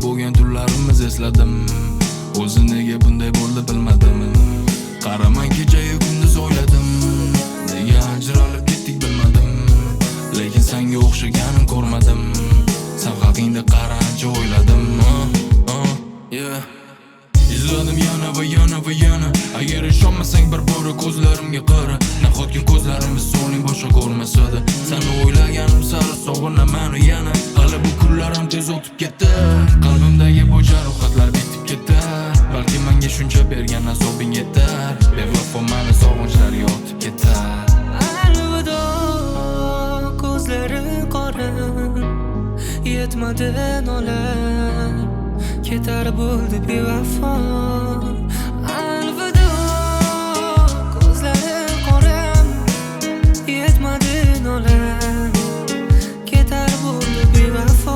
bo'lgan tunlarimiz esladim. O'zi nega bunday bo'ldi bilmadim. Qaraman kecha-yu kunduz o'yladim. Nega ajralib ketdik bilmadim. Lekin senga o'xshaganim ko'rmadim. Sen haqingda qarancha o'yladim. Yeah. İzladim yana va yana va yana. Agar ishonmasang bir bora ko'zlarimga qara. Nahotki ko'zlarimiz so'ning boshqa ko'rmasadi. Seni o'ylaganim sari sog'inaman yana. Hali bu kunlar ham tez o'tib ketdi. Qalbimdagi bu jarohatlar bitib ketar. Balki menga shuncha bergan azobing yetar. Bevafo meni sog'inchlar yotib ketar. Alvido ko'zlari qora, yetmadi nolar, ketar bo'ldi bevafo. Alvido ko'zlari qora, yetmadi nolar, ketar bo'ldi bevafo.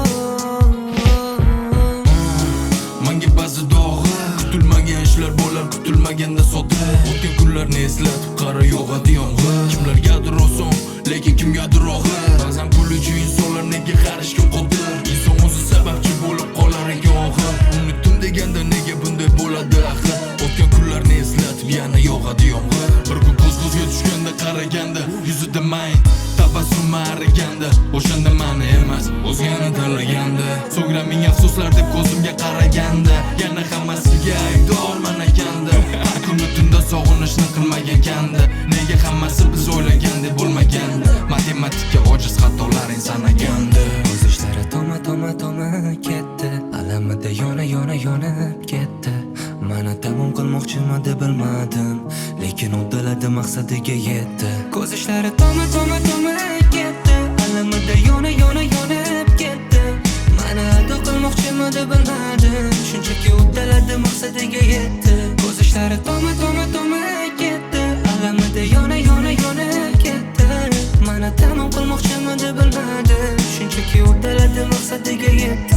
Menga ba'zi dog'i kutilmagan ishlar bo'lar, kutilmaganda sodir. O'tgan kunlarni eslatib qara yog'adi yomg'ir. Kimlargadir oson, lekin kimgadir og'ir. Ba'zan pul uchun insonlar nega qarishga qodir. Inson o'zi sababchi bo'lib qolar ekan oxir. Unutdim deganda nega bunday bo'ladi axir. O'tgan kunlarni eslatib yana yog'adi yomg'ir. Bir kun ko'zga tushganda qaraganda yuzida mayn tabassum ariganda. O'shanda meni emas o'zgani tanlaganda. So'ngra ming afsuslar deb ko'zimga qaraganda yana hammasiga aybdorman ekanda. Har kuni tunda sog'inishni qilmagan kanda. Nega hammasi biz o'ylagandek bo'lmaganda. Matematika ojiz xatolaring sanaganda. Ko'z ishlari toma ketdi. Alamida yonib ketdi. Mana tamom qilmoqchimidi bilmadim, lekin uddaladi maqsadiga yetdi. Ko'z ishlari toma ketdi. Alamida yonib ketdi. Mana ado qilmoqchimidi bilmadim, shunchaki uddaladi maqsadiga yetdi. Ko'z ishlari toma ketdi. Alamida yonib ketdi. Mana tamom qilmoqchimidi bilmadim, shunchaki uddaladi maqsadiga yetdi.